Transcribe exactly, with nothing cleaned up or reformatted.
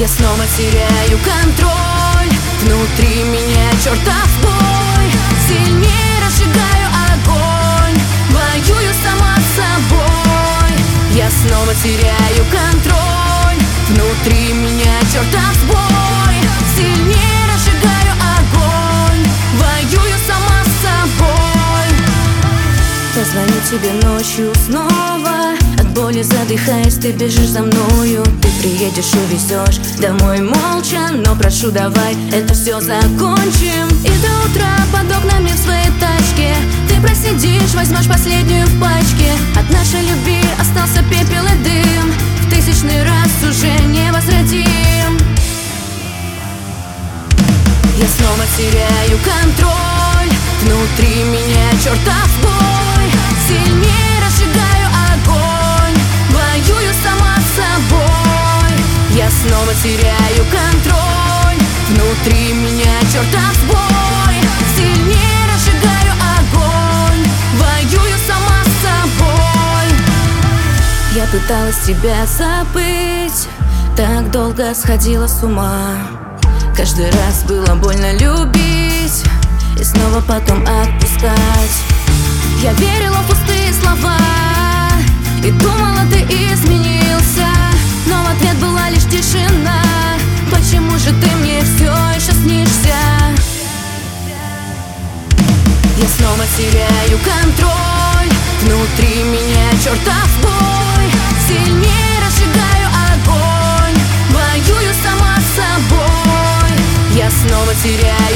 Я снова теряю контроль, внутри меня чертов бой. Сильнее разжигаю огонь, воюю сама с собой. Я снова теряю контроль, внутри меня чертов бой. Сильнее разжигаю огонь, воюю сама с собой. Я звоню тебе ночью снова, от боли задыхаясь, ты бежишь за мною. Ты приедешь, увезешь домой молча, но прошу, давай это все закончим. И до утра под окнами в своей тачке ты просидишь, возьмешь последнюю в пачке. От нашей любви остался пепел и дым, в тысячный раз уже не возродим. Я снова теряю контроль, внутри меня чертов бой. Сильнее разжигаю огонь, воюю сама с собой. Я снова теряю контроль, внутри меня чертов бой. Сильнее разжигаю огонь, воюю сама с собой. Я пыталась тебя забыть, так долго сходила с ума. Каждый раз было больно любить и снова потом отпускать. Я верила в пустые слова и думала, ты изменился, но в ответ была лишь тишина. Почему же ты мне все еще снишься? Я снова теряю контроль, внутри меня чертов бой. Сильнее разжигаю огонь, воюю сама с собой. Я снова теряю